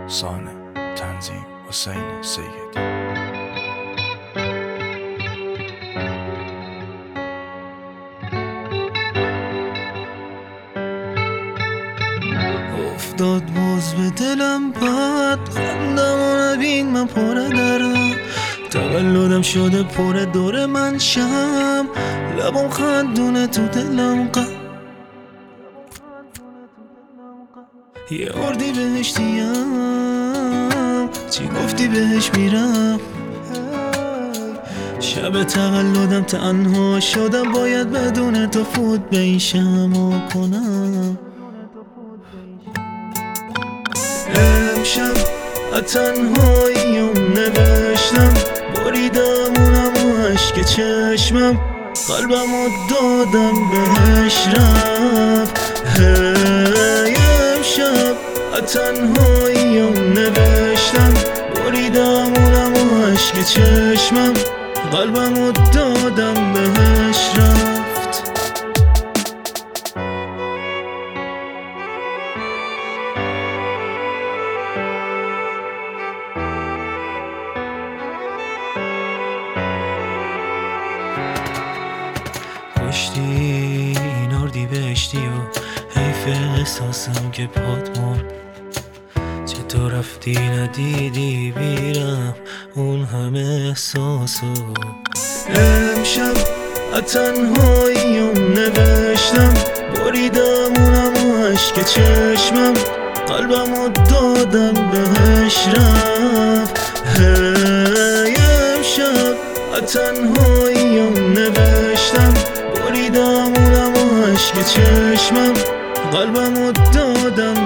سانه تنظیم حسین سیدی. افتاد باز به دلم بد، خندم و نبین من پر دردم. تولدم شده پر دور من شم، لبم خندونه تو دلم یه اردی بهشتیم، چی گفتی بهش میرم. شب تولدم تنها شدم، باید بدون تو فوت بیشم و کنم. امشب تنهاییم نوشتم، بریدم و عشق چشمم، قلبمو دادم بهش رفت. امشب تنهاییم نوشتم، بریدم و عشق چشمم، قلبمو دادم بهش رفت. کشتی این اردی بهشتی و حیف احساسم که پات مرد. چطور رفتی ندیدی بیرم اون همه احساسو. امشب تنهاییم نوشتم، بریدم و عشق چشمم، قلبمو دادم بهش رفت. امشب تنهاییم نوشتم، بریدم و عشق چشمم، قلبمو دادم